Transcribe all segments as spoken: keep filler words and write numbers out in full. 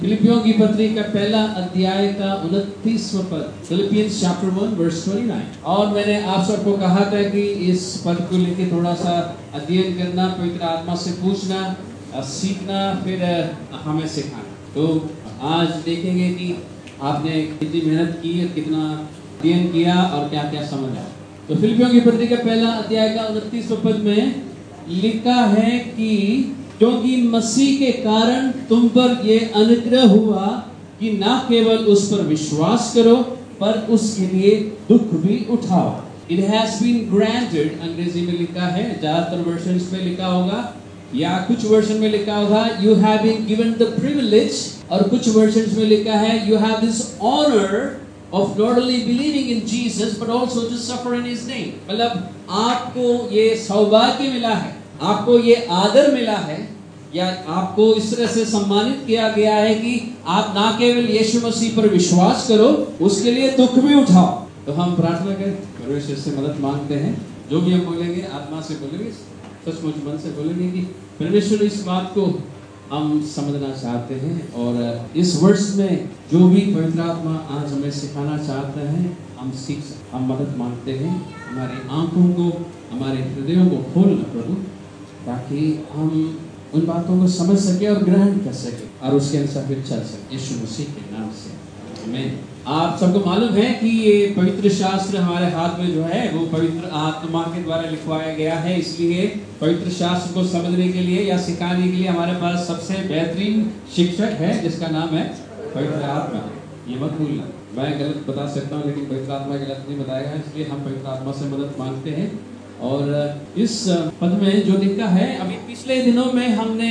फिलिपियों की पत्री का पहला अध्याय का उनतीसवां पद, Philippians chapter one verse twenty-nine। और मैंने आप सबको कहा था कि इस पद को लेके थोड़ा सा अध्ययन करना, पवित्र आत्मा से पूछना, सीखना, फिर हमें सिखाना। तो आज देखेंगे कि आपने कितनी मेहनत की और कितना अध्ययन किया और क्या क्या समझ आया। तो फिलिपियों की पत्री का पहला अध्याय का उनतीसवां पद में लिखा है कि क्योंकि मसीह के कारण तुम पर यह अनुग्रह हुआ कि न केवल उस पर विश्वास करो पर उसके लिए दुख भी उठाओ। It has been granted, अंग्रेजी में लिखा है, ज्यादातर वर्जन्स में लिखा होगा या कुछ वर्जन में लिखा होगा you have been given the privilege, और कुछ वर्जन्स में लिखा है you have this honor of not only believing in Jesus but also to suffer in His name। मतलब आपको ये सौभाग्य मिला है, आपको ये आदर मिला है, या आपको इस तरह से सम्मानित किया गया है कि आप ना केवल यीशु मसीह पर विश्वास करो, उसके लिए दुख भी उठाओ। तो हम प्रार्थना करें, परमेश्वर से मदद मांगते हैं। जो भी हम बोलेंगे आत्मा से बोलेंगे, सचमुच मन से बोलेंगे कि परमेश्वर इस बात को हम समझना चाहते हैं और इस वर्ष में जो भी पवित्र आत्मा आज हमें सिखाना चाहते हैं हम सीख सकते। हम मदद मांगते हैं, हमारी आंखों को, हमारे हृदयों को खोलना प्रभु, ताकि हम उन बातों को समझ सके और ग्रहण कर सके और उसके अनुसार फिर चल सके, यीशु मसीह के नाम से आमीन। आप सबको मालूम है कि ये पवित्र शास्त्र हमारे हाथ में जो है वो पवित्र आत्मा के द्वारा लिखवाया गया है, इसलिए पवित्र शास्त्र को समझने के लिए या सिखाने के लिए हमारे पास सबसे बेहतरीन शिक्षक है जिसका नाम है पवित्र आत्मा। ये मत भूलना, मैं गलत बता सकता हूँ लेकिन पवित्र आत्मा गलत नहीं बताएगा, इसलिए हम पवित्र आत्मा से मदद मांगते हैं। और इस पद में जो लिखा है, अभी पिछले दिनों में हमने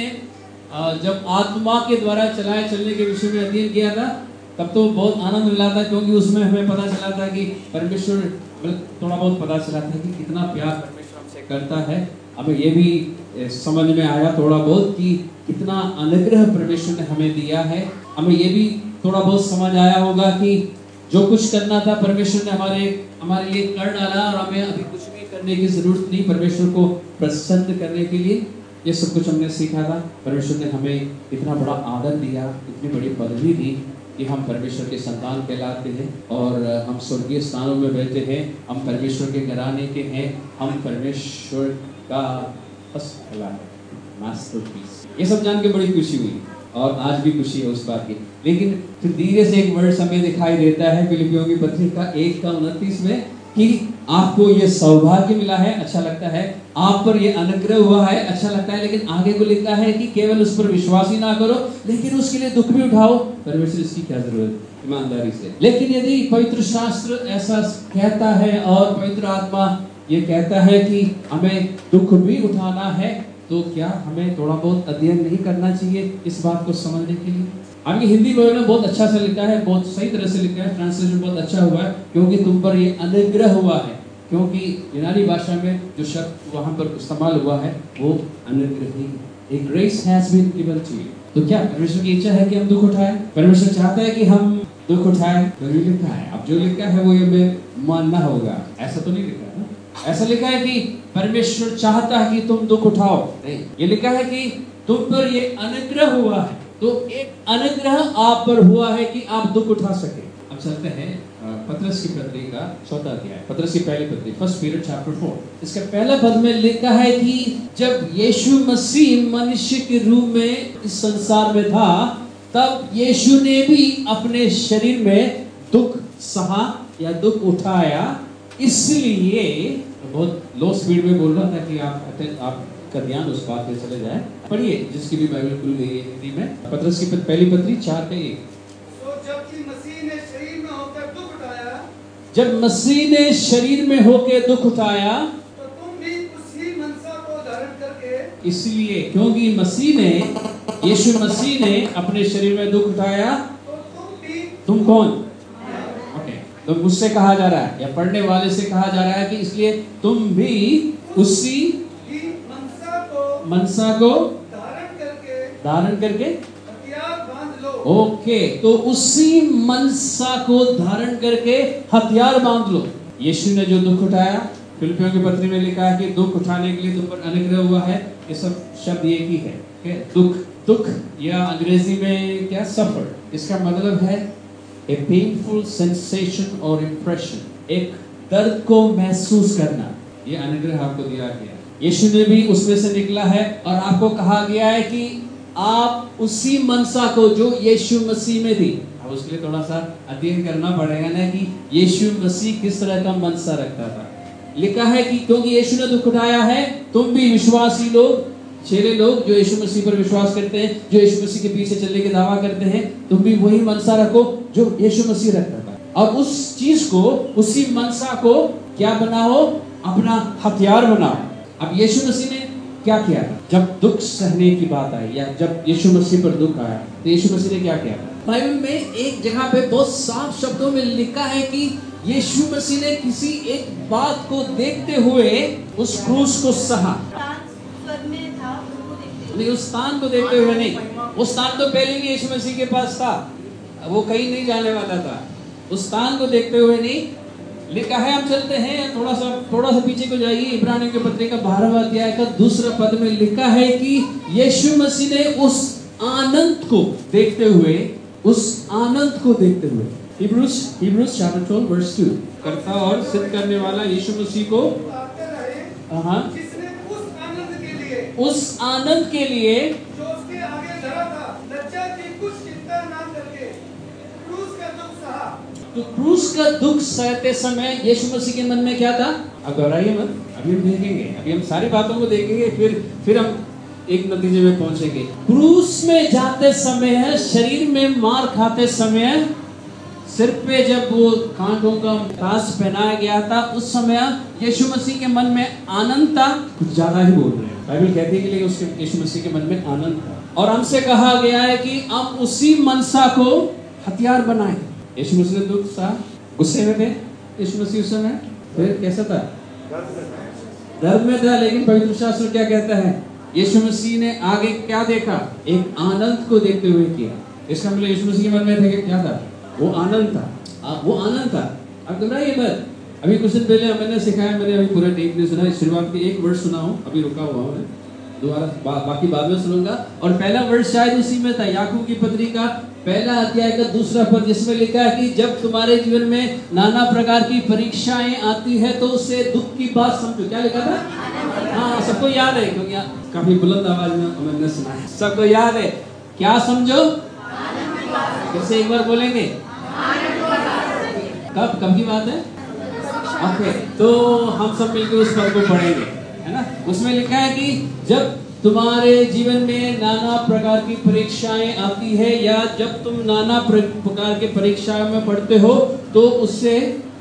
जब आत्मा के द्वारा चलाए चलने के विषय में अध्ययन किया था तब तो बहुत आनंद मिला था, क्योंकि उसमें हमें पता चला था कि परमेश्वर, थोड़ा बहुत पता चला था कि कितना प्यार परमेश्वर हमसे करता है। हमें ये भी समझ में आया थोड़ा बहुत कि कितना अनुग्रह परमेश्वर ने हमें दिया है। हमें ये भी थोड़ा बहुत समझ आया होगा कि जो कुछ करना था परमेश्वर ने हमारे हमारे लिए कर डाला और हमें अभी कुछ भी करने की जरूरत नहीं परमेश्वर को प्रसन्न करने के लिए। ये सब कुछ हमने सीखा था। परमेश्वर ने हमें इतना बड़ा आदर दिया, इतनी बड़ी पदवी दी कि हम परमेश्वर के संतान कहलाते हैं और हम स्वर्गीय स्थानों में बैठे हैं, हम परमेश्वर के घराने के हैं, हम परमेश्वर का हस्तकला है, मास्टरपीस। ये सब जान के बड़ी खुशी हुई और आज भी खुशी है उस बात की। लेकिन फिर धीरे से एक वर्ड हमें दिखाई देता है फिलिपियों की पत्री का एक का उनतीस में कि आपको ये सौभाग्य मिला है, अच्छा लगता है, आप पर ये अनुग्रह हुआ है, अच्छा लगता है, लेकिन आगे को लिखा है कि केवल उस पर विश्वास ही ना करो लेकिन उसके लिए दुख भी उठाओ। परमेश्वर इसकी क्या जरूरत, ईमानदारी से। लेकिन यदि पवित्र शास्त्र ऐसा कहता है और पवित्र आत्मा ये कहता है कि हमें दुख भी उठाना है, तो क्या हमें थोड़ा बहुत अध्ययन नहीं करना चाहिए इस बात को समझने के लिए? आपकी हिंदी में बहुत अच्छा से लिखा है, बहुत सही तरह से लिखा है, ट्रांसलेशन बहुत अच्छा हुआ है, क्योंकि तुम पर ये अनुग्रह हुआ है। क्योंकि यूनानी भाषा में जो शब्द वहाँ पर इस्तेमाल हुआ है वो अनुग्रह ही है। A grace has been given to you। तो क्या परमेश्वर की इच्छा है कि हम दुख उठाएं? परमेश्वर चाहता है कि हम दुख उठाएं? तो ये लिखा है, अब जो लिखा है वो ये में मानना होगा, ऐसा तो नहीं लिखा है ना। ऐसा लिखा है कि परमेश्वर चाहता है कि तुम दुख उठाओ, नहीं, ये लिखा है कि तुम पर ये अनुग्रह हुआ है। तो एक अनुग्रह आप पर हुआ है कि आप दुख उठा सके। अब चलते हैं पतरस की पत्री का चौथा अध्याय, पतरस की पहली पत्री, फर्स्ट पीरियड चैप्टर फोर। इसका पहला पद में लिखा है कि जब यीशु मसीह मनुष्य के रूप में इस संसार में था तब यीशु ने भी अपने शरीर में दुख सहा या दुख उठाया। इसलिए बहुत लो स्पीड में बोल रहा था कि आप आप का ध्यान उस बात पे चले जाए। पढ़िए जिसकी भी बाइबल खुल गई है हिंदी में, पतरस की पहली पत्री चार का एक। तो जबकि मसीह ने शरीर में होकर दुख उठाया, जब मसीह ने शरीर में होकर दुख उठाया तो तुम भी उसी मनसा को धारण करके, इसलिए क्योंकि मसीह ने, यीशु मसीह ने अपने शरीर में दुख उठाया, तो तुम भी, तुम कौन? ओके, तो मुझसे कहा जा रहा है या पढ़ने वाले से कहा जा रहा है कि इसलिए तुम भी उसी मनसा को धारण करके धारण करके हथियार बांध लो। ओके, तो उसी मनसा को धारण करके हथियार बांध लो। यीशु ने जो दुख उठाया, फिलिपियों की पत्री में लिखा है कि दुख उठाने के लिए तुम पर अनुग्रह हुआ है। ये सब शब्द एक ही है, दुख दुख या अंग्रेजी में क्या, सफर, इसका मतलब है ए पेनफुल सेंसेशन और इम्प्रेशन, एक दर्द को महसूस करना। ये अनुग्रह आपको दिया गया, यीशु ने भी उसमें से निकला है और आपको कहा गया है कि आप उसी मनसा को जो यीशु मसीह में थी। अब उसके लिए थोड़ा सा अध्ययन करना पड़ेगा ना कि यीशु मसीह किस तरह का मनसा रखता था। लिखा है कि क्योंकि यीशु ने दुख उठाया है, तुम भी विश्वासी लोग, चेले लोग जो यीशु मसीह पर विश्वास करते हैं, जो यीशु मसीह के पीछे चलने के दावा करते हैं, तुम भी वही मनसा रखो जो यीशु मसीह रखता था। और उस चीज को, उसी मनसा को क्या बनाओ, अपना हथियार बनाओ। अब यीशु मसीह ने क्या किया था जब दुख सहने की बात आई, या जब यीशु मसीह पर दुख आया, तो यीशु मसीह ने क्या किया? बाइबल में एक जगह पे बहुत साफ शब्दों में लिखा है कि यीशु मसीह ने किसी एक बात को देखते हुए उस क्रूस को सहा। नहीं, उस स्थान को देखते हुए नहीं, उस स्थान तो पहले ही यीशु मसीह के पास था, वो कहीं नहीं जाने वाला था। उस स्थान को देखते हुए नहीं, लिखा है, हम चलते हैं थोड़ा सा थोड़ा सा पीछे को जाइए, इब्रानियों के पत्री का बारहवां अध्याय का दूसरा पद में लिखा है कि यीशु मसीह ने उस आनंद को देखते हुए, उस आनंद को देखते हुए, Hebrews Hebrews chapter twelve verse two, करता और सिद्ध करने वाला यीशु मसीह को हाँ जिसने उस आनंद के लिए उस आनंद के लिए जो उसके आगे धरा था, लज्जा की कुछ चिंता ना करके क्रूस का दुख सहा। तो क्रूस का दुख सहते समय यीशु मसीह के मन में क्या था? अब दोहराइए मत, अभी हम देखेंगे, अभी हम सारी बातों को देखेंगे, फिर फिर हम एक नतीजे में पहुंचेंगे। क्रूस में जाते समय, शरीर में मार खाते समय, सिर पे जब वो कांटों का ताज पहनाया गया था, उस समय यीशु मसीह के मन में आनंद था। कुछ ज्यादा ही बोल रहे हैं, बाइबल कहती है कि लेकिन उसके यीशु मसीह के मन में आनंद था। और हमसे कहा गया है कि हम उसी मनसा को हथियार बनाएं। यीशु मसीह ने दुख सा, गुस्से में थे यीशु मसीह उस समय, फिर कैसा था? दर्द में था। लेकिन पवित्र शास्त्र क्या कहता है? यीशु मसीह ने आगे क्या देखा? एक आनंद को देखते हुए किया। इसका मतलब यीशु मसीह के मन में था कि क्या था? वो आनंद था, आ, वो आनंद था। अब घबराइए मत, अभी कुछ दिन पहले मैंने सिखाया, मैंने अभी पूरा टेप नहीं सुना, शुरुआत की एक वर्ष सुना हूँ, अभी रुका हुआ हूँ, दोबारा बा, बाकी बाद में सुनूंगा। और पहला वर्ष शायद उसी में था, याकूब की पत्री का पहला अध्याय का दूसरा पद, जिसमें लिखा है कि जब तुम्हारे जीवन में नाना प्रकार की परीक्षाएं आती है तो उसे दुख की बात समझो। क्या लिखा था? हाँ, सबको याद है, क्योंकि काफी बुलंद आवाज में मैंने सुना है, सबको याद है। क्या समझो? कैसे, एक बार बोलेंगे? कब कब की बात है? ओके, तो हम सब मिलकर उस पद को पढ़ेंगे, है ना? उसमें लिखा है कि जब तुम्हारे जीवन में नाना प्रकार की परीक्षाएं आती है, या जब तुम नाना प्रकार के परीक्षाओं में पढ़ते हो, तो उससे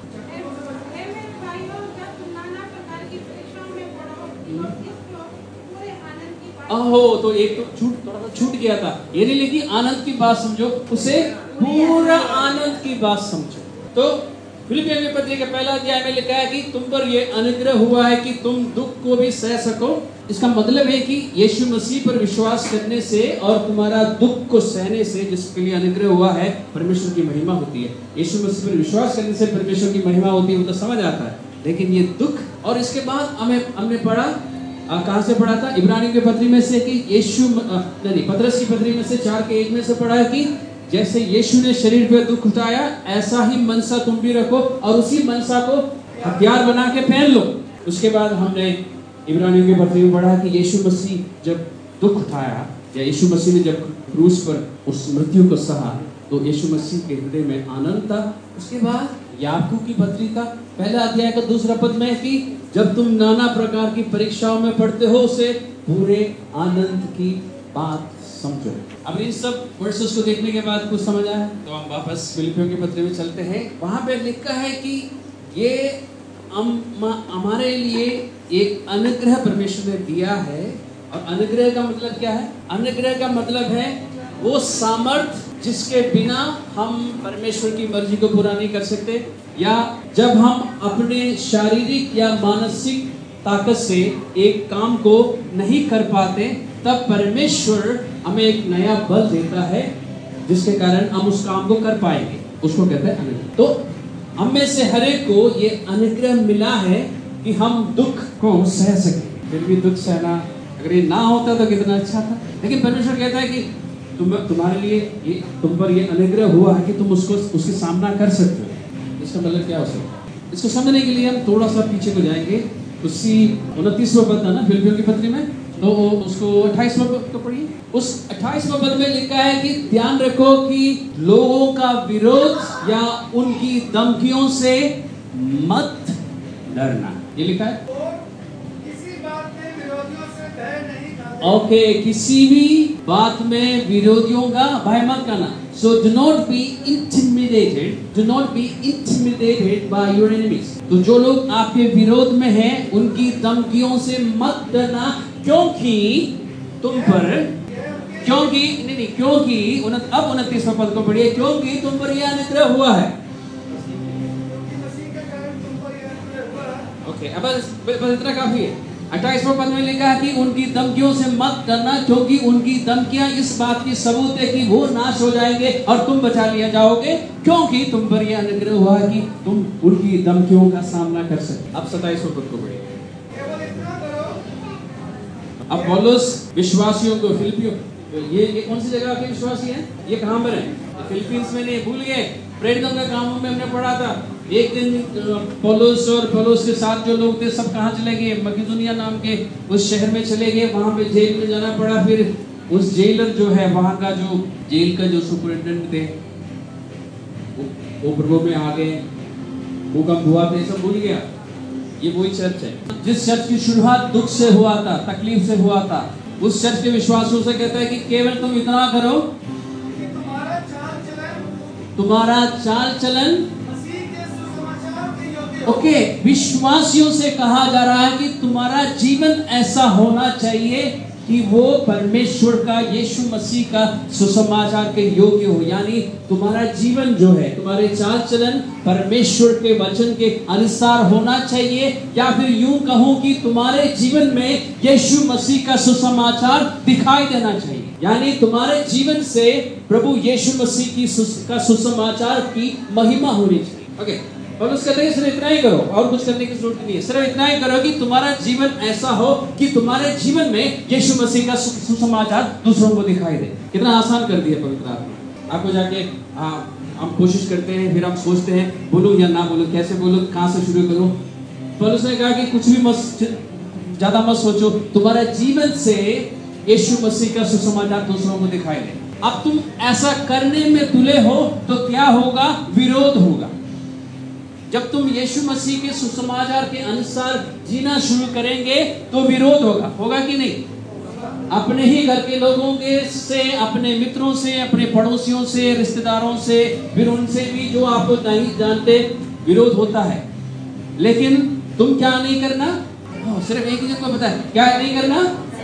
आहो, तो एक तो छूट थोड़ा सा छूट गया था, ये नहीं लिखी आनंद की बात समझो, उसे पूरा आनंद की बात समझो। तो फिलिपियों के पत्री के पहला अध्याय में लिखा है कि तुम पर ये अनुग्रह हुआ है कि तुम दुख को भी सह सको। इसका मतलब है कि यीशु मसीह पर विश्वास करने से और तुम्हारा दुख को सहने से, जिसके लिए अनुग्रह हुआ है, परमेश्वर की महिमा होती है। यीशु मसीह पर विश्वास करने से परमेश्वर की महिमा होती है, वो तो समझ आता है। लेकिन ये दुख, और इसके बाद हमें हमने पढ़ा, कहाँ से पढ़ा था? इब्रानियों की पत्री में से कि यीशु नहीं, पतरस की पत्री में से चार के एक में से पढ़ा है कि जैसे यीशु ने शरीर पे दुख उठाया, ऐसा ही मनसा तुम भी रखो, और उसी मनसा को हथियार बना के पहन लो। उसके बाद हमने इब्रानियों की पत्री में पढ़ा कि यीशु मसीह जब दुख उठाया, या यीशु मसीह ने जब क्रूस पर उस मृत्यु को सहा, तो यीशु मसीह के हृदय में आनंद था। उसके बाद याकूब की पत्री का पहला अध्याय का दूसरा पद में कि जब तुम नाना प्रकार की परीक्षाओं में पढ़ते हो, उसे पूरे आनंद की बात समझो। अब इन सब वर्सेस को देखने के बाद कुछ समझ आया, तो हम वापस फिलिपियों के पत्र में चलते हैं। वहां पे लिखा है कि ये हमारे लिए एक अनुग्रह परमेश्वर ने दिया है। और अनुग्रह का मतलब क्या है? अनुग्रह का मतलब है वो सामर्थ जिसके बिना हम परमेश्वर की मर्जी को पूरा नहीं कर सकते, या जब हम अपने शारीरिक या मानसिक ताकत से एक काम को नहीं कर पाते, तब परमेश्वर हमें एक नया बल देता है जिसके कारण हम उस काम को कर पाएंगे। उसको कहते हैं अनुग्रह। तो हम में से हर एक को ये अनुग्रह मिला है कि हम दुख को सह सकें। फिर भी दुख सहना अगर ये ना होता तो कितना अच्छा था। लेकिन परमेश्वर कहता है कि तुम तुम्हारे लिए ये तुम पर ये अनुग्रह हुआ है कि तुम उसको उसके सामना कर सकते हो। इसका मतलब क्या हो सकता है? इसको समझने के लिए हम थोड़ा सा पीछे को जाएंगे। उसी उनतीसवां पद था ना फिलिप्पियों की पत्री में, तो उसको अट्ठाईसवां पद तो पढ़िए। उस अट्ठाईसवां पद में लिखा है कि ध्यान रखो कि लोगों का विरोध या उनकी धमकियों से मत डरना। ये लिखा है। और किसी बात में विरोधियों से भय नहीं खाते। ओके okay, किसी भी बात में विरोधियों का भय मत करना। So do not be intimidated. Do not be intimidated by your enemies. तो जो लोग आपके विरोध में हैं, उनकी धमकियों से मत डरना, क्योंकि तुम पर क्योंकि नहीं नहीं क्योंकि उनत, अब उनतीसवां पद को पढ़िए। क्योंकि तुम पर यह अनुग्रह हुआ है। क्योंकि मसीह के कारण तुम पर यह अनुग्रह हुआ है। ओके, अब बस बस इतना काफी है। अट्ठाईसवां पद में लिखा है कि उनकी धमकियों से मत डरना, क्योंकि उनकी धमकियां इस बात की सबूत है कि वो नाश हो जाएंगे और तुम बचा लिया जाओगे, क्योंकि तुम पर यह अनुग्रह हुआ है कि तुम उनकी धमकियों का सामना कर सकते। अब सत्ताईसवां पद को पढ़िए। केवल इतना करो। अब पौलुस विश्वासियों को फिलिपियों, ये ये कौन सी जगह के विश्वासी हैं? ये कहां पर है? फिलिपींस में नहीं, भूल गए। प्रेरितों के कामों में हमने पढ़ा था। एक दिन पौलुस और पौलुस के साथ जो लोग थे सब कहाँ चले गए? मकिदुनिया नाम के उस शहर में चले गए। वहां पे जेल में जाना पड़ा। फिर उस जेलर जो है, वहां का जो जेल का जो सुपरिटेंडेंट थे, वो प्रभु में आ गए, भूकंप हुआ था, सब भूल गया। ये वही चर्च है जिस चर्च की शुरुआत दुख से हुआ था, तकलीफ से हुआ था। उस चर्च के विश्वासियों से कहता है कि केवल तुम इतना करो कि तुम्हारा चाल चलन तुम्हारा चाल चलन मसीह के सुसमाचार के योग्य हो। ओके okay, विश्वासियों से कहा जा रहा है कि तुम्हारा जीवन ऐसा होना चाहिए कि वो परमेश्वर का, यीशु मसीह का सुसमाचार के योग्य हो। यानी तुम्हारा जीवन जो है, तुम्हारे चाल चलन परमेश्वर के वचन के अनुसार होना चाहिए, या फिर यूं कहूं कि तुम्हारे जीवन में यीशु मसीह का सुसमाचार दिखाई देना चाहिए। यानी तुम्हारे जीवन से प्रभु यीशु मसीह की सुस, का सुसमाचार की महिमा होनी चाहिए। Okay okay. और उसका नहीं, सिर्फ इतना ही करो, और कुछ करने की जरूरत नहीं है। सिर्फ इतना ही करो कि तुम्हारा जीवन ऐसा हो कि तुम्हारे जीवन में यीशु मसीह का सुसमाचार दूसरों को दिखाई दे। कितना आसान कर दिया पवित्र आत्मा। आपको जाके आ, हम कोशिश करते हैं, फिर हम सोचते हैं बोलूं या ना बोलूं, कैसे बोलूं, कहां से शुरू करूं। पौलुस ने कहा कि कुछ भी मत ज्यादा मत सोचो, तुम्हारा जीवन से यीशु मसीह का सुसमाचार दूसरों को दिखाई दे। अब तुम ऐसा करने में तुले हो तो क्या होगा? विरोध होगा। जब तुम यीशु मसीह के सुसमाचार के अनुसार जीना शुरू करेंगे तो विरोध होगा। होगा कि नहीं? अपने ही घर के लोगों के से, अपने मित्रों से, अपने पड़ोसियों से, रिश्तेदारों से, फिर उनसे भी जो आपको नहीं जानते, विरोध होता है। लेकिन तुम क्या नहीं करना? ओ, सिर्फ एक ही चीज को पता है, क्या नहीं करना?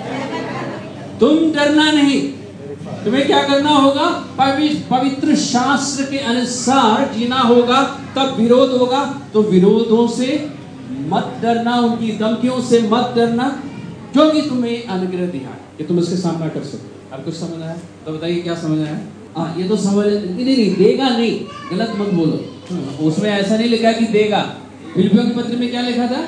तुम डरना नहीं। तुम्हें क्या करना होगा? पवित्र शास्त्र के अनुसार जीना होगा, तब विरोध होगा। तो विरोधों से मत डरना, उनकी धमकियों से मत डरना, क्योंकि तुम्हें अनुग्रह दिया है कि तुम इसके सामना कर सको। अब कुछ समझ आया तो बताइए, क्या समझ आया? हाँ, ये तो समझ नहीं, नहीं देगा नहीं, गलत मत बोलो। उसमें ऐसा नहीं लिखा कि देगा। फिलिप्पियों की पत्री में क्या लिखा था?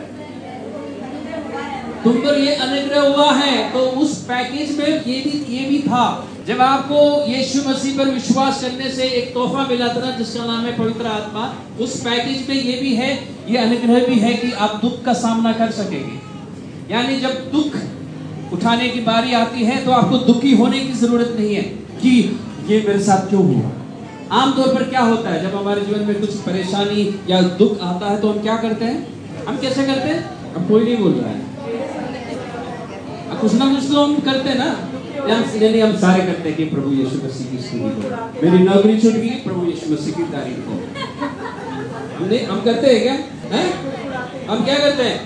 तुम पर ये अनुग्रह हुआ है। तो उस पैकेज में ये भी ये भी था। जब आपको यीशु मसीह पर विश्वास करने से एक तोहफा मिला था ना, जिसका नाम है पवित्र आत्मा, उस पैकेज में ये भी है, ये अनुग्रह भी है कि आप दुख का सामना कर सकेंगे। यानी जब दुख उठाने की बारी आती है तो आपको दुखी होने की जरूरत नहीं है कि ये मेरे साथ क्यों हुआ। आमतौर पर क्या होता है, जब हमारे जीवन में कुछ परेशानी या दुख आता है तो हम क्या करते हैं? हम कैसे करते हैं? अब कोई नहीं बोल रहा है। कुछ ना कुछ तो हम करते हैं ना। यानी हम सारे करते हैं कि प्रभु यीशु मसीह की स्तुति करो, मेरी नौकरी छूट गई, प्रभु यीशु मसीह की तारीफ करो। हमने हम करते हैं क्या? हैं? हम क्या करते हैं?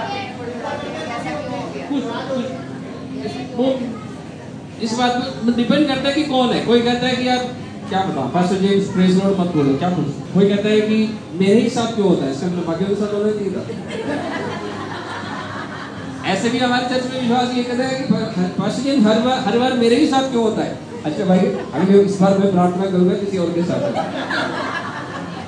कुछ कुछ वो इस बात पर डिपेंड करता है कि कौन है। कोई कहता है कि यार क्या बताऊं, पास्टर जेम्स प्रेज लॉर्ड मत बोलो, क्या कुछ। कोई कहता है कि मेरे ही साथ क्यों होता है, इसका मतलब बाकी के साथ होना चाहिए था। ऐसे भी हमारे चर्च में विश्वास ये कहता है कि पास्टर जी हर बार हर बार मेरे ही साथ क्यों होता है। अच्छा भाई, अभी इस बार मैं प्रार्थना करूंगा किसी और के साथ।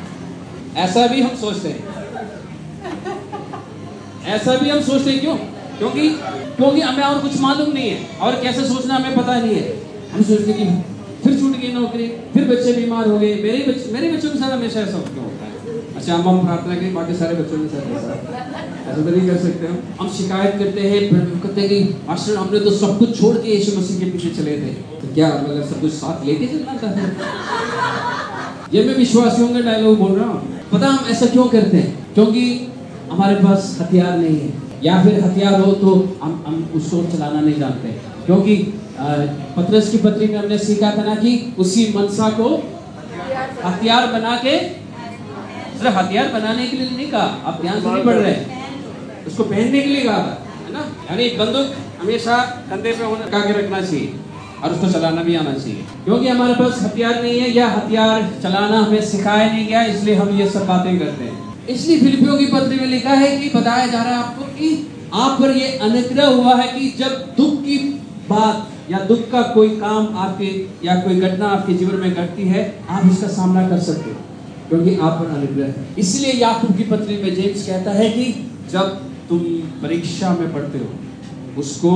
ऐसा भी हम सोचते हैं, ऐसा भी हम सोचते हैं। क्यों? क्योंकि क्योंकि हमें और कुछ मालूम नहीं है और कैसे सोचना हमें पता नहीं है। हम सोचते कि फिर छूट गई नौकरी, फिर बच्चे बीमार हो गए, मेरे बच्चे मेरे बच्चों के साथ हमेशा ऐसा क्यों होता है? अच्छा हम हम प्रार्थना करें बाकी सारे बच्चों के साथ ऐसा ऐसा तो नहीं कर सकते हम। हम शिकायत करते हैं, कहते हैं कि मास्टर हमने तो सब कुछ छोड़ के यीशु मसीह के पीछे चले थे, तो क्या मतलब सब कुछ साथ लेके चलना था? ये मैं विश्वासियों का डायलॉग बोल रहा हूँ। पता हम ऐसा क्यों करते हैं? क्योंकि हमारे पास हथियार नहीं है, या फिर हथियार हो तो हम हम उसको चलाना नहीं जानते। क्योंकि पतरस की पत्री में हमने सीखा था ना कि उसी मनसा को हथियार बना के, सिर्फ हथियार बनाने के लिए नहीं कहा, आप ध्यान से नहीं पढ़ रहे हैं, उसको पहनने के लिए कहा था, है ना? यानी बंदूक हमेशा कंधे पे लगा के रखना चाहिए और उसको चलाना भी आना चाहिए। क्योंकि हमारे पास हथियार नहीं है या हथियार चलाना हमें सिखाया नहीं गया, इसलिए हम ये सब बातें करते हैं। इसलिए फिलिपियों की पत्री में लिखा है कि बताया जा रहा है आपको कि आप पर ये अनुग्रह हुआ है कि जब दुख की बात या दुख का कोई काम आपके या कोई घटना आपके जीवन में घटती है, आप इसका सामना कर सकते हो क्योंकि आप पर अनुग्रह है। इसलिए याकूब की पत्री में जेम्स कहता है कि जब तुम परीक्षा में पढ़ते हो उसको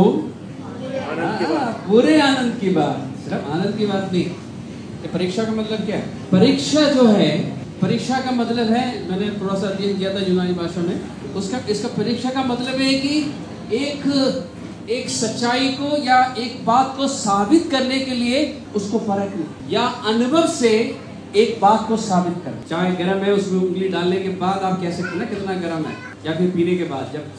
पूरे आनंद की बात, सिर्फ आनंद की बात नहीं। परीक्षा का मतलब क्या है? परीक्षा जो है, परीक्षा का मतलब है, मैंने थोड़ा सा अध्ययन किया था यूनानी भाषा में, उसका इसका परीक्षा का मतलब है कि एक एक सच्चाई को या एक बात को साबित करने के लिए उसको परखना, या अनुभव से एक बात को साबित करना। चाहे गर्म है, उसमें उंगली डालने के बाद आप कह सकते हैं ना कितना गर्म है, या फिर पीने के बाद जब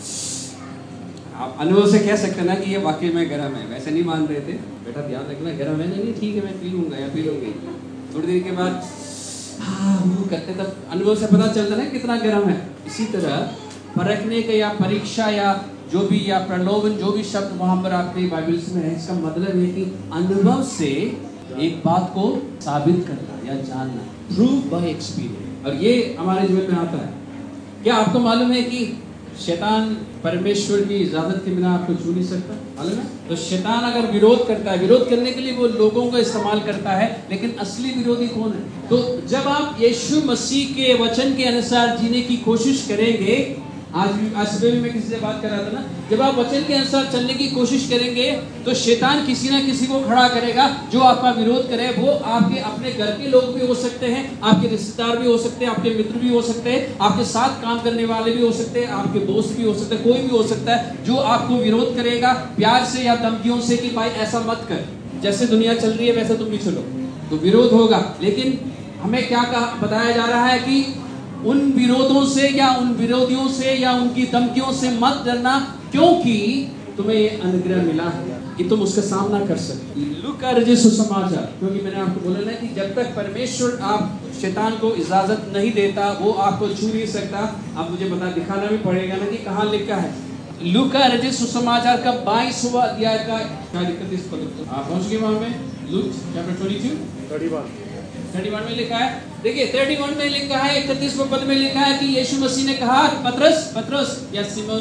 आप अनुभव से कह सकते हैं ना कि ये वाकई में गर्म है। वैसे नहीं मान रहे थे, बेटा ध्यान रखना गर्म है, नहीं ठीक है मैं पी लूंगा या पी लूंगी। थोड़ी देर के बाद हाँ वो करते तब अनुभव से पता चलता है कितना गर्म है। इसी तरह परखने का या परीक्षा या जो भी या प्रलोभन जो भी शब्द वहां पर आपके बाइबल्स में है, इसका मतलब है कि अनुभव से एक बात को साबित करना या जानना, प्रूव बाय एक्सपीरियंस। और ये हमारे जीवन में आता है। क्या आपको मालूम है कि शैतान परमेश्वर की इजाजत के बिना आपको छू नहीं सकता? मालूम है? तो शैतान अगर विरोध करता है, विरोध करने के लिए वो लोगों को इस्तेमाल करता है, लेकिन असली विरोधी कौन है? तो जब आप यीशु मसीह के वचन के अनुसार जीने की कोशिश करेंगे, आज भी आज सुबह भी मैं किसी से बात कर रहा था ना, जब आप वचन के अनुसार चलने की कोशिश करेंगे तो शैतान किसी ना किसी को खड़ा करेगा जो आपका विरोध करे। वो आपके अपने घर के लोग भी हो सकते हैं, आपके रिश्तेदार भी हो सकते हैं, आपके मित्र भी हो सकते हैं, आपके साथ काम करने वाले भी हो सकते हैं, आपके दोस्त भी हो सकते हैं, कोई भी हो सकता है जो आपको विरोध करेगा प्यार से या धमकियों से कि भाई ऐसा मत कर, जैसे दुनिया चल रही है वैसे तुम भी चलो। तो विरोध होगा, लेकिन हमें क्या कहा बताया जा रहा है कि उन विरोधों से या उन विरोधियों से या उनकी धमकियों से मत डरना, क्योंकि तुम्हें ये अनुग्रह मिला है कि तुम उसका सामना कर सकते। लूका रचित सुसमाचार, क्योंकि मैंने आपको बोला ना कि जब तक परमेश्वर आप शैतान को इजाजत नहीं देता वो आपको छू नहीं सकता। आप मुझे बता दिखाना भी पड़ेगा ना कि कहाँ लिखा है। लूका रचित सुसमाचार का बाईसवां अध्याय का इकतीस पद आप पहुंच गए वहां में। लूक चैप्टर बाईस इकतीस में लिखा है, देखिए इकतीस में लिखा है, इकतीसवें पद में लिखा है कि यीशु मसीह ने कहा पतरस पतरस या सिमोन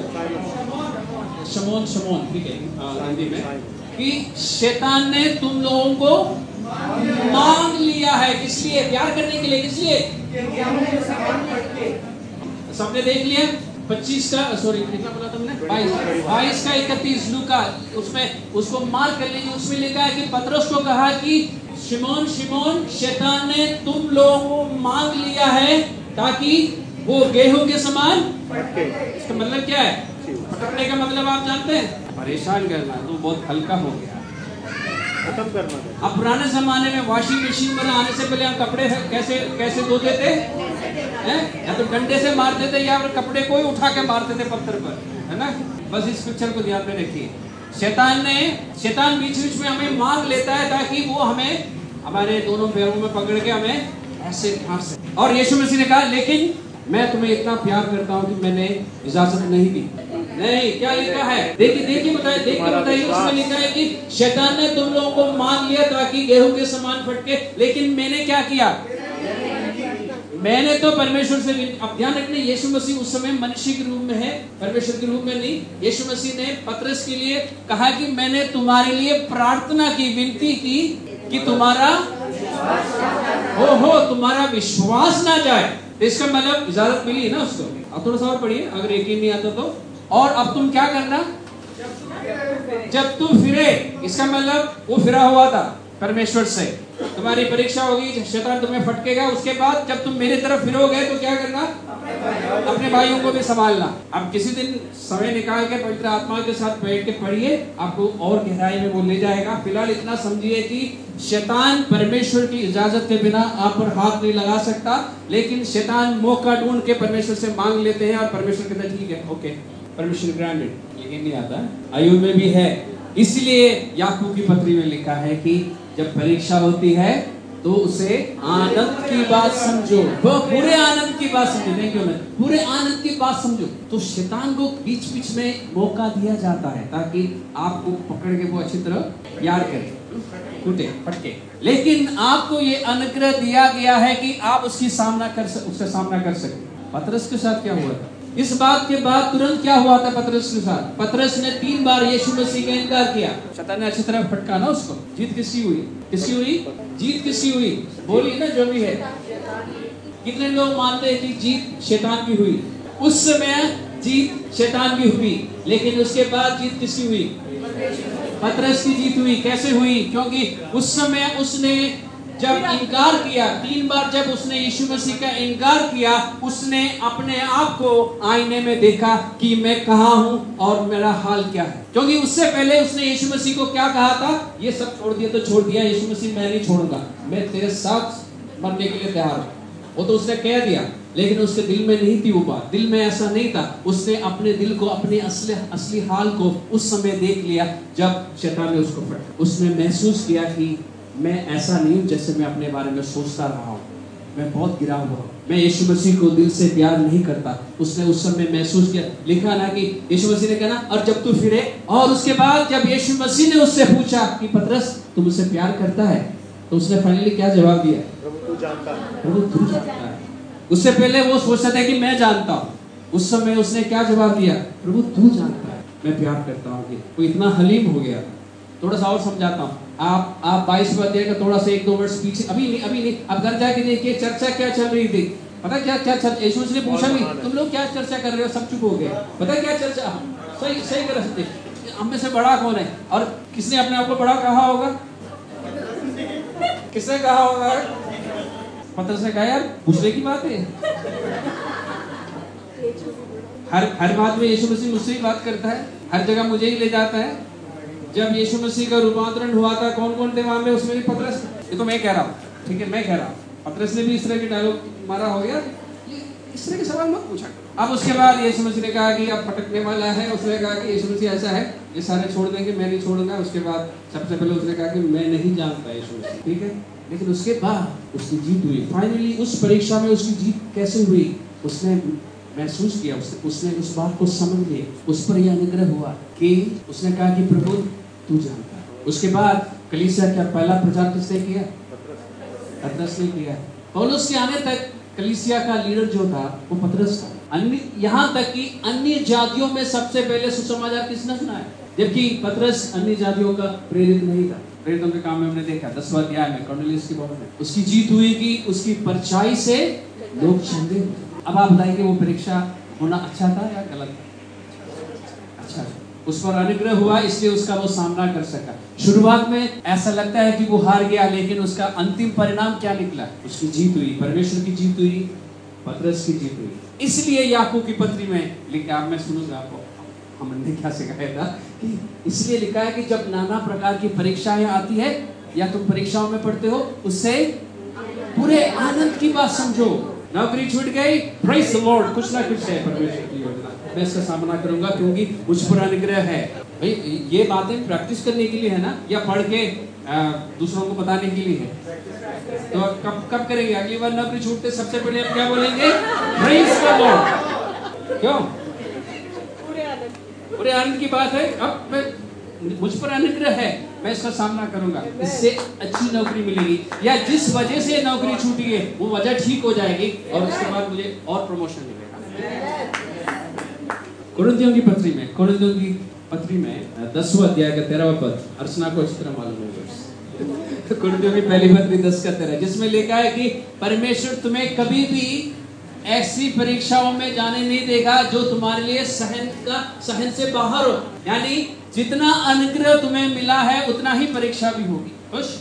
शमोन शमोन ठीक है हिंदी में, कि शैतान ने तुम लोगों को मांग लिया है। किस लिए? प्यार करने के लिए। किस लिए? सबने देख लिया पच्चीस का सॉरी कितना बोला था मैंने बाईस बाईस का इकतीस लूका, उसमें उसको मार्क कर लीजिए। उसमें लिखा है कि पतरस को कहा कि शिमोन शिमोन शैतान ने तुम लोगों को मांग लिया है ताकि वो गेहूं के समान फटके। इसका मतलब क्या है? फटकने का मतलब आप जानते हैं? परेशान करना। तो बहुत हल्का हो गया, खत्म करना। अब पुराने जमाने में वॉशिंग मशीन पर आने से पहले हम कपड़े कैसे कैसे धोते थे? हैं? या तो डंडे से मारते थे या फिर कपड़े को ही उठा के मारते थे पत्थर पर, है ना? बस इस पिक्चर को ध्यान में रखिए। शैतान ने शैतान बीच बीच में हमें मांग लेता है ताकि वो हमें हमारे दोनों पैरों में पकड़ के हमें ऐसे मार सके। और यीशु मसीह ने कहा लेकिन मैं तुम्हें इतना प्यार करता हूं कि मैंने इजाजत नहीं दी। नहीं, क्या लिखा है? देखिए देखिए बताइए देखिए बताइए उसमें लिखा है कि शैतान ने तुम लोगों को मांग लिया ताकि गेहूं के समान फटके, लेकिन मैंने क्या किया? मैंने तो परमेश्वर से। अब ध्यान रखना, यीशु मसीह उस समय मनुष्य के रूप में है, परमेश्वर के रूप में नहीं। यीशु मसीह ने पतरस के लिए कहा कि मैंने तुम्हारे लिए प्रार्थना की, विनती की कि तुम्हारा हो हो तुम्हारा विश्वास ना जाए। इसका मतलब इजाजत मिली ना उसको। अब थोड़ा सा और पढ़िए, अगर यकीन नहीं आता तो और अब तुम क्या करना, जब तुम फिरे, इसका मतलब वो फिरा हुआ था परमेश्वर से, तुम्हारी परीक्षा होगी, शैतान तुम्हें फटकेगा, उसके बाद जब तुम मेरी तरफ फिरोगे तो क्या करना, अपने भाइयों को भी संभालना। अब किसी दिन समय निकाल के पवित्र आत्मा के साथ बैठ के पढ़िए, आपको और गहराई में वो ले जाएगा। फिलहाल इतना समझिए कि शैतान परमेश्वर की इजाजत के बिना आप पर हाथ नहीं लगा सकता, लेकिन शैतान मौका ढूंढ के परमेश्वर से मांग लेते हैं और परमेश्वर कहता है ठीक है, ओके, परमिशन ग्रांटेड, लेकिन नहीं आता। आयु में भी है, इसलिए याकूब की पत्री में लिखा है कि जब परीक्षा होती है तो उसे आनंद की बात समझो, पूरे आनंद की बात समझो, नहीं क्यों मैं पूरे आनंद की बात समझो। तो शैतान को बीच बीच में मौका दिया जाता है ताकि आपको पकड़ के वो अच्छी तरह याद करे, टूटे फटके, लेकिन आपको ये अनुग्रह दिया गया है कि आप उसकी सामना कर उसका सामना कर सके। पतरस के साथ क्या हुआ था? इस बात के बाद तुरंत क्या हुआ था पतरस के साथ? पतरस ने तीन बार यीशु मसीह का इनकार किया, शैतान ने अच्छी तरह फटका ना उसको। जीत किसकी हुई? किसकी हुई? जीत किसकी हुई? बोलिए ना जो भी है। कितने लोग मानते हैं कि जीत शैतान की हुई? उस समय जीत शैतान की हुई, लेकिन उसके बाद जीत किसकी हुई? पतरस की जीत हुई। कैसे हुई? क्योंकि उस समय उसने जब इनकार किया, तीन बार जब उसने यीशु मसीह का इनकार किया, उसने अपने आप को आईने में देखा कि मैं कहाँ हूँ और मेरा हाल क्या है। क्योंकि उससे पहले उसने यीशु मसीह को क्या कहा था? ये सब छोड़ दिया तो छोड़ दिया, यीशु मसीह मैं नहीं छोड़ूंगा, मैं तेरे साथ मरने के लिए तैयार हूँ। वो तो उसने कह दिया, लेकिन उसके दिल में नहीं थी वो बात, दिल में ऐसा नहीं था। उसने अपने दिल को, अपने असली असली हाल को उस समय देख लिया जब शैतान ने उसको फटका। उसने महसूस किया कि मैं ऐसा नहीं हूँ जैसे मैं अपने बारे में सोचता रहा हूँ, मैं बहुत गिरा हुआ हूँ, मैं यीशु मसीह को दिल से प्यार नहीं करता। उसने उस समय महसूस किया। लिखा ना कि यीशु मसीह ने कहा और जब तू फिरे, और उसके बाद जब यीशु मसीह ने उससे पूछा कि पतरस तू मुझसे प्यार करता है, तो उसने फाइनली क्या जवाब दिया? प्रभु तू जानता है। प्रभु तू जानता है। उससे पहले वो सोचता था कि मैं जानता हूँ, उस समय उसने क्या जवाब दिया? प्रभु तू जानता है मैं प्यार करता हूँ। वो इतना हलीम हो गया। थोड़ा सा और समझाता हूँ। आप आप बाईस अध्याय का थोड़ा सा एक दो वर्ष पीछे, अभी नहीं अभी नहीं अब घर जाके देखिए चर्चा क्या चल रही थी। पता क्या क्या चर्चा? यीशु ने पूछा भी, तुम लोग क्या चर्चा कर रहे हो? सब चुप हो गए। पता क्या चर्चा? सही सही कर सकते, हम में से बड़ा कौन है? और किसने अपने आप को बड़ा कहा होगा? किसने कहा होगा? पतरस ने कहा यार पूछने की बात है, हर हर बात में यीशु मसीह मुझसे ही बात करता है, हर जगह मुझे ही ले जाता है। जब यीशु मसीह का रूपांतरण हुआ था, कौन कौन थे वहां में? उसमें भी पतरस। ये तो मैं कह रहा हूँ, ठीक है, मैं कह रहा हूँ। पतरस ने भी इस तरह के डायलॉग मारा हो गया, ये इस तरह के सवाल मत पूछा। अब उसके बाद यीशु मसीह ने कहा कि अब फटकने वाला है। उसने कहा कि यीशु मसीह ऐसा है, ये सारे छोड़ देंगे, मैं नहीं छोड़ूंगा। उसके बाद सबसे पहले उसने कहा कि मैं नहीं जानता यीशु मसीह, ठीक है। लेकिन उसके बाद उसकी जीत हुई। फाइनली उस परीक्षा में उसकी जीत कैसे हुई? उसने महसूस किया, उसने, उसने उस बात को समझ लिया, उस पर यह अनुग्रह हुआ कि उसने कहा कि प्रभु तू जानता है। उसके बाद कलीसिया का पहला प्रचार किसने किया? पतरस ने किया। पौलुस के आने तक कलीसिया का लीडर जो था वो पतरस था। अन्य यहाँ तक कि अन्य जातियों में सबसे पहले सुसमाचार किसने सुनाया? जबकि पतरस अन्य जातियों का प्रेरित नहीं था। प्रेरितों के काम में हमने देखा दसवां अध्याय में कॉर्नेलियस की भवन में उसकी जीत हुई कि उसकी परछाई से लोग चंगे हुए। अब आप बताइए वो परीक्षा होना अच्छा था या गलत था? अच्छा था। उस पर अनुग्रह हुआ, इसलिए उसका वो सामना कर सका। शुरुआत में ऐसा लगता है कि वो हार गया, लेकिन उसका अंतिम परिणाम क्या निकला? उसकी जीत हुई, परमेश्वर की जीत हुई, पतरस की जीत हुई। इसलिए याकूब की पत्री में लिखा, आप मैं सुनूंगा आपको, हमने क्या सिखाया था कि इसलिए लिखा है कि जब नाना प्रकार की परीक्षाएं आती है या तुम परीक्षाओं में पढ़ते हो, उससे पूरे आनंद की बात समझो। नौकरी छूट गई, प्रेज़ द लॉर्ड, कुछ ना कुछ है परमेश्वर की योजना, मैं इसका सामना करूंगा क्योंकि मुझ पर अनुग्रह है। भाई ये बातें प्रैक्टिस करने के लिए है ना, या पढ़ के आ, दूसरों को बताने के लिए है? तो कब कब करेंगे? अगली बार नौकरी छूटते सबसे पहले हम क्या बोलेंगे? Praise the lord. क्यों? पूरे आनंद की बात है। अब मैं मुझ पर अनुग्रह है, मैं इसका सामना करूंगा, इससे अच्छी नौकरी मिलेगी, या जिस वजह से नौकरी छूटी है वो वजह ठीक हो जाएगी और उसके बाद मुझे और प्रमोशन मिलेगा। कुरिन्थियों की पत्री में कुरिन्थियों की पत्री में दसवां अध्याय का तेरहवां पद, अर्चना को अच्छी तरह मालूम होगा। कुरिन्थियों की पहली पत्री दस का तेरह, जिसमें लिखा है कि परमेश्वर तुम्हें कभी भी ऐसी परीक्षाओं में जाने नहीं देगा जो तुम्हारे लिए सहन का सहन से बाहर हो। यानी जितना अनुग्रह तुम्हें मिला है उतना ही परीक्षा भी होगी। खुश?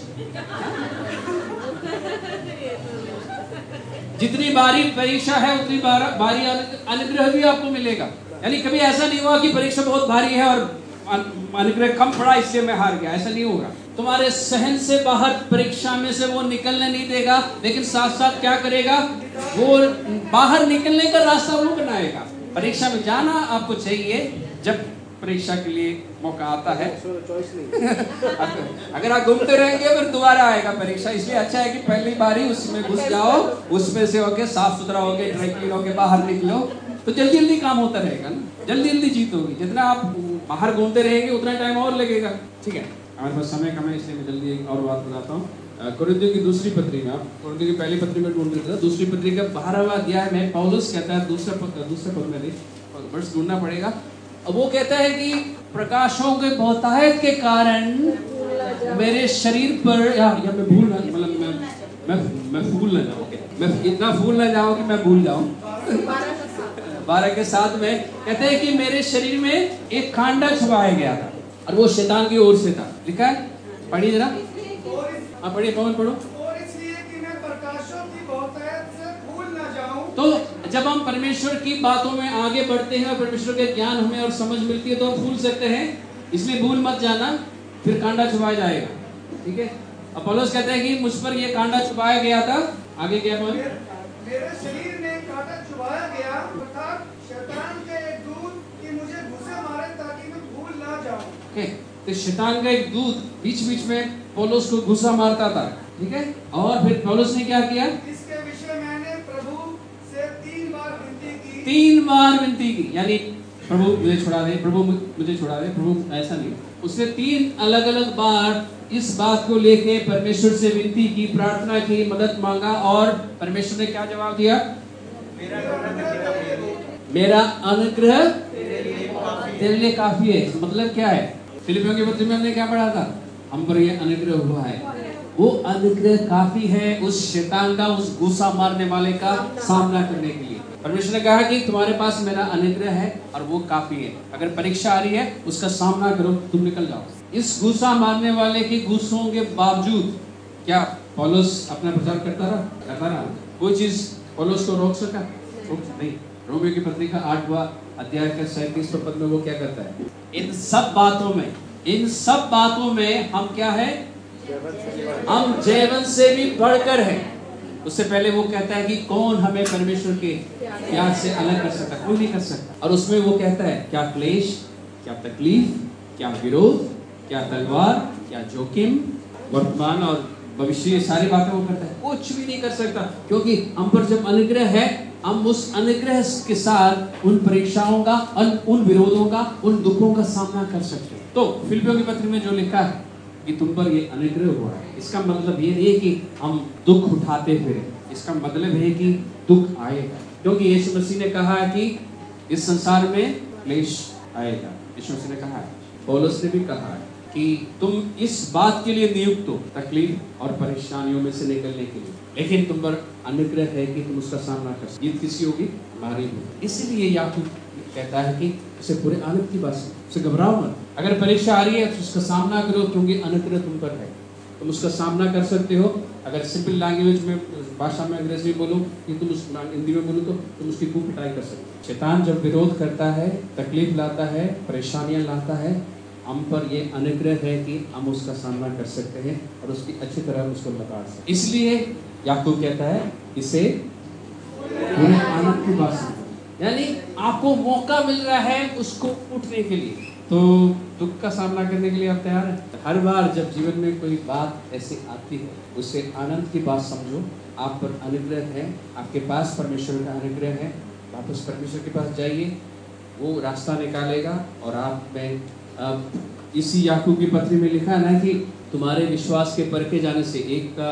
जितनी बारी परीक्षा है उतनी बार, बारी अनुग्रह भी आपको मिलेगा। यानी कभी ऐसा नहीं हुआ कि परीक्षा बहुत भारी है और अनुग्रह कम पड़ा इसलिए मैं हार गया, ऐसा नहीं होगा। तुम्हारे सहन से बाहर परीक्षा में से वो निकलने नहीं देगा, लेकिन साथ साथ क्या करेगा, वो बाहर निकलने का रास्ता वो बनाएगा। परीक्षा में जाना आपको चाहिए जब परीक्षा के लिए मौका आता है। अगर आप घूमते रहेंगे फिर दोबारा आएगा परीक्षा, इसलिए अच्छा है कि पहली बारी उसमें घुस जाओ, उसमें से होके साफ सुथरा होके ड्राई क्लीन होके बाहर निकलो, तो जल्दी जल्दी काम होता रहेगा ना, जल्दी जल्दी जीत होगी। जितना आप बाहर घूमते रहेंगे उतना टाइम और लगेगा। ठीक है, हमारे पास समय कम है इसलिए मैं जल्दी एक और बात बताता हूँ। कुरिन्थियों की दूसरी पत्री में, आप कुरिन्थियों की पहली पत्री में ढूंढ रहे थे, दूसरी पत्री का बारहवां अध्याय में पौलुस कहता है, दूसरा पद दूसरा पद में नहीं, वर्ष ढूंढना पड़ेगा। अब वो कहता है कि प्रकाशों के बहुतायत के कारण मेरे शरीर पर, या, या मैं भूल ना, मतलब मैं मैं मैं भूल ना जाऊँ, मैं इतना भूल ना जाऊँ कि मैं भूल जाऊँ। बारह के साथ में कहते हैं कि मेरे शरीर में एक कांटा छुपाया गया था और वो शैतान की ओर से था। लिखा है, पढ़िए जरा। हाँ पढ़िए, पवन पढ़ो। और इसलिए कि मैं प्रकाशों की बहुतायत से भूल ना जाऊं। तो जब हम परमेश्वर की बातों में आगे बढ़ते हैं और परमेश्वर के ज्ञान हमें और समझ मिलती है तो हम भूल सकते हैं, इसलिए भूल मत जाना, फिर कांटा छुपाया जाएगा। ठीक है, अब पौलुस कहते हैं कि मुझ पर ये कांटा छुपाया गया था। आगे क्या पवन? मेरे शरीर में कांटा छुपाया गया, अर्थात शैतान के एक दूत कि मुझे घुसे मारे ताकि मैं भूल ना जाऊं। okay, तो शैतान का एक दूत बीच बीच में पौलुस को घुसा मारता था। ठीक है, और फिर पौलुस ने क्या किया? इसके विषय मैंने प्रभु से तीन बार विनती की तीन बार विनती की, यानी प्रभु मुझे छुड़ा दे, प्रभु मुझे छुड़ा दे, प्रभु ऐसा नहीं, उसने तीन अलग अलग बार इस बात को लेके परमेश्वर से विनती की, प्रार्थना की, मदद मांगा, और परमेश्वर ने क्या जवाब दिया? मेरा अनुग्रह तेरे लिए काफी है। मतलब क्या है? फिलिपियों के पत्र में हमने क्या पढ़ा था? हम पर ये अनुग्रह हुआ है, वो अनुग्रह काफी है उस शैतान का, उस गुस्सा मारने वाले का सामना करने के लिए। परमेश्वर ने कहा कि तुम्हारे पास मेरा अनुग्रह है और वो काफी है। अगर परीक्षा आ रही है उसका सामना करो, तुम निकल जाओ। इस गुस्सा मारने वाले के गुस्सों के बावजूद क्या पौलुस अपना प्रचार करता रहा? करता रहा। कोई चीज पौलुस को रोक सका? रोक नहीं। रोमियो की पत्री का आठवां अध्याय का सैंतीसवां पद में वो क्या करता है? इन सब बातों में इन सब बातों में हम क्या है? हम जयवंत से भी बढ़कर है। उससे पहले वो कहता है कि कौन हमें परमेश्वर के प्यार से अलग कर सकता? कोई नहीं कर सकता। और उसमें वो कहता है क्या क्लेश, क्या तकलीफ, क्या विरोध, क्या तलवार, क्या जोखिम, वर्तमान और भविष्य, सारी बातें वो करता है। कुछ भी नहीं कर सकता, क्योंकि हम पर जब अनुग्रह है, हम उस अनुग्रह के साथ उन परीक्षाओं का, उन विरोधों का, उन दुखों का सामना कर सकते हैं। तो फिलिपियों की पत्री में जो लिखा है कि तुम पर ये अनुग्रह हुआ है, इसका मतलब ये नहीं है कि हम दुख उठाते फिरे, इसका मतलब है कि दुख आएगा, क्योंकि यीशु मसीह ने कहा है कि इस संसार में क्लेश आएगा। यीशु मसीह ने कहा है, पौलुस ने भी कहा है कि तुम इस बात के लिए नियुक्त हो, तकलीफ और परेशानियों में से निकलने के लिए, लेकिन तुम पर अनुग्रह है कि तुम उसका सामना कर सकते। जीत किसकी होगी? हमारी होगी। इसीलिए याकूब कहता है कि उसे पूरे आनंद की बात सुनो, उसे घबराओ मत। अगर परीक्षा आ रही है तो उसका सामना करो, क्योंकि अनुग्रह तुम पर है, तुम उसका सामना कर सकते हो। अगर सिंपल लैंग्वेज में, भाषा में अंग्रेजी बोलूं कि तुम उस हिंदी में बोलूं तो तुम उसकी खूब पिटाई कर सकते हो। शैतान जब विरोध करता है, तकलीफ लाता है, परेशानियां लाता है, हम पर ये अनुग्रह है कि हम उसका सामना कर सकते हैं और उसकी अच्छी तरह उसको लगा सकते। इसलिए याकूब कहता है इसे पूरे आनंद की बात सुनो, यानी आपको मौका मिल रहा है उसको उठने के लिए, तो दुख का सामना करने के लिए आप तैयार हैं? हर बार जब जीवन में कोई बात ऐसी आती है, उसे आनंद की बात समझो। आप पर अनुग्रह है, आपके पास परमेश्वर का अनुग्रह है, वापस परमेश्वर के पास जाइए, वो रास्ता निकालेगा। और आप में अब इसी याकूब की पत्री में लिखा है ना कि तुम्हारे विश्वास के परखे जाने से एक का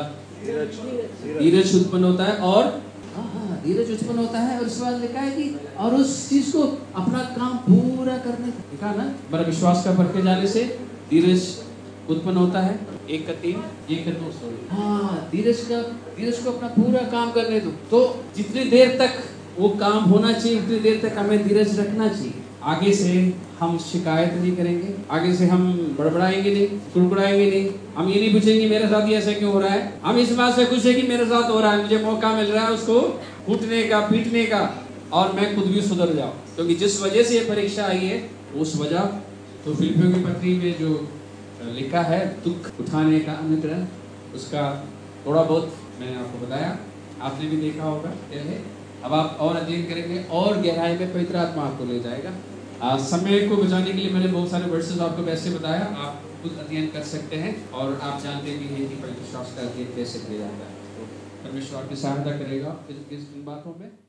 धीरज उत्पन्न होता है, और हाँ हाँ धीरज उत्पन्न होता है, और उसके बाद लिखा है कि और उस चीज को अपना काम पूरा करने का, लिखा ना, हमारा विश्वास का परखे जाने से धीरज उत्पन्न होता है। एक का तीन, एक का दो, सॉरी, हाँ धीरज का धीरज को अपना पूरा काम करने दो। तो जितनी देर तक वो काम होना चाहिए, उतनी देर तक हमें धीरज रखना चाहिए। आगे से हम शिकायत नहीं करेंगे, आगे से हम बड़बड़ाएंगे नहीं, कुड़कुड़ाएंगे नहीं, हम ये नहीं पूछेंगे मेरे साथ ये ऐसा क्यों हो रहा है। हम इस बात से खुश है कि मेरे साथ हो रहा है, मुझे मौका मिल रहा है उसको कूटने का, पीटने का, और मैं खुद भी सुधर जाऊं। क्योंकि जिस वजह से ये परीक्षा आई है उस वजह तो फिलिपियों की पत्री में जो लिखा है, दुख उठाने का अनुग्रह, उसका थोड़ा बहुत मैंने आपको बताया, आपने भी देखा होगा क्या है। अब आप और अध्ययन करेंगे और गहराई में पवित्र आत्मा आपको ले जाएगा। आ, समय को बचाने के लिए मैंने बहुत सारे वर्सेस आपको वैसे बताया, आप खुद अध्ययन कर सकते हैं और आप जानते भी हैं कि पवित्र शास्त्र का अध्ययन कैसे किया जाता है। तो परमेश्वर आपकी सहायता करेगा इन बातों में।